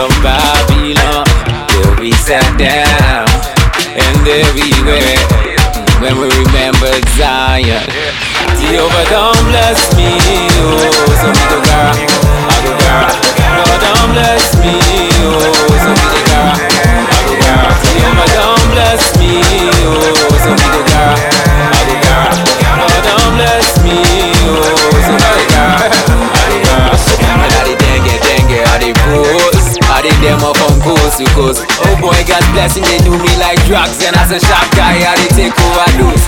of Babylon, till we sat down, and everywhere, when we remembered Zion. Jehovah don't bless me, oh, so me go gara, I go gara. God don't bless me, oh, so me go gara, I go gara. Jehovah don't bless me, oh, so me go gara, I go gara. God don't bless me, oh, so me go gara, I go gara. And I dengue, I dey post, I dey them up from coast to coast. Oh boy, God's blessing, they do me like drugs, and as a sharp guy, I dey take overdose.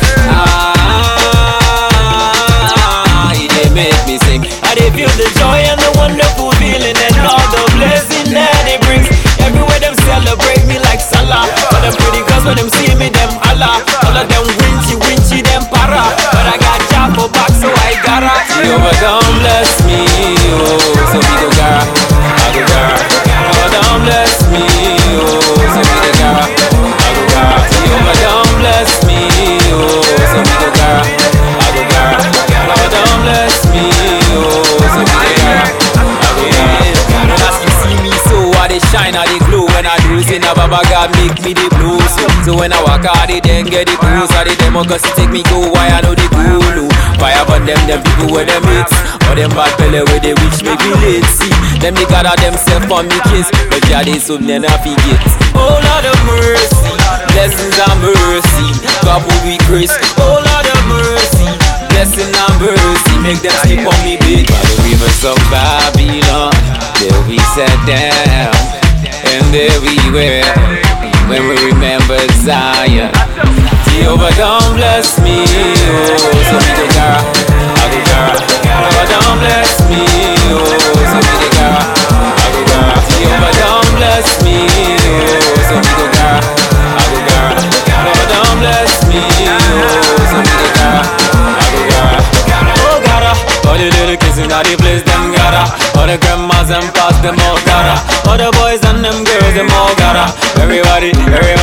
They make me sing. I dey feel the joy and the wonderful feeling and all the blessing that it brings. Everywhere them celebrate me like Salah. But them pretty girls when them see me, them holla. All of them winchy, them para. But I got job for back, so I gotta. Jehovah don't bless me, oh, so me go gara, I go gara. Jehovah don't bless me, oh, so me go gara, I go gara. Jehovah don't bless me, oh, so me go gara, I go gara. Jehovah don't bless me, oh, so me go gara, I go gara. As you see me, so I dey shine, I dey glow. When I do sin, Baba God make me the blue. So when I walk out, they then get the booze. I dey demo cause it take me go, why I know the cool. Fire but them people with them hits. Or them bad fella where they wish me be late. See, them they gather themselves for me kiss. But yeah, they so then I forget. Oh Lord of mercy, blessings and mercy, God will be grace. Oh Lord of mercy, blessing and mercy, make them sleep on me big. By the rivers of Babylon, there we sat down, and everywhere, when we remember Zion. Jehovah don't bless me, oh, so me go gara, I go gara. Jehovah don't bless me, oh, so me go gara, I go gara. Jehovah don't bless me, oh, so me go gara, I go gara. Jehovah don't bless me, oh, so me go gara, I go gara. Oh gara, all the little kids in the place them gara. All the grandmas and pass them all gara. All the boys and them girls them all gara. Everybody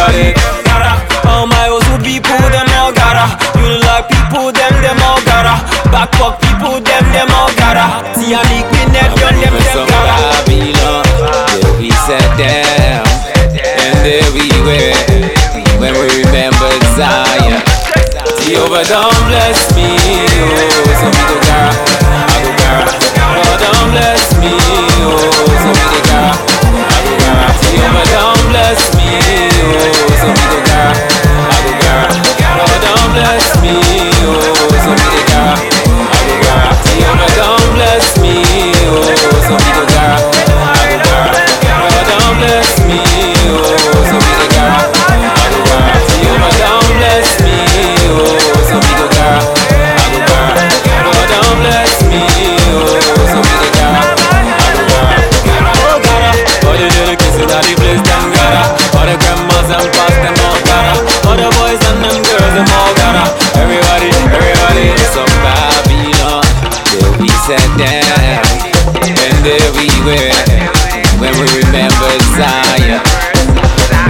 gara. All my old people them all gara. You like people them all gara. Backpack people them all gara. See a leak in that gun them gara. Babylon, till we sat down, and everywhere, when we remember Zion. Jehovah don't bless me, oh, so me go gara, I go gara. God don't bless me, oh, so me go gara, I go gara. Jehovah don't bless me, oh, so me go gara, I go gara. God don't bless me, oh, so me go gara, I go gara. Jehovah don't bless me, oh, so me go gara, I go gara. God don't bless me, oh, so me go gara, I go gara. Jehovah don't bless me, oh, so me go gara, I go gara. God don't bless me, oh, so me go gara, I go gara. Oh gara, all the little kids in the place them gara. All the grandmas and past them all gara. All the boys and them girls them all gara. Everybody, it's of Babylon, till we sat down, and everywhere, when we remember Zion.